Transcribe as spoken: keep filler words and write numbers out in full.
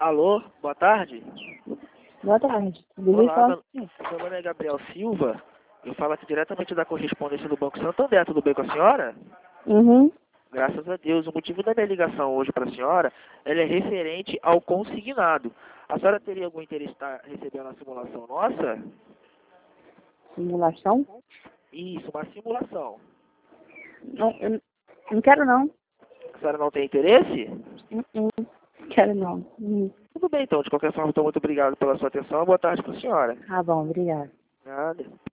Alô, boa tarde. Boa tarde. Tudo bem? Olá, Fala meu, assim. meu nome é Gabriel Silva. Eu falo aqui diretamente da correspondência do Banco Santander. Tudo bem com a senhora? Uhum. Graças a Deus. O motivo da minha ligação hoje para a senhora ela é referente ao consignado. A senhora teria algum interesse em estar recebendo a simulação nossa? Simulação? Isso, uma simulação. Não, eu não quero não. A senhora não tem interesse? Uhum. Quero não. Uhum. Tudo bem, então. De qualquer forma, então, muito obrigado pela sua atenção. Boa tarde para a senhora. Tá bom, obrigada. Nada.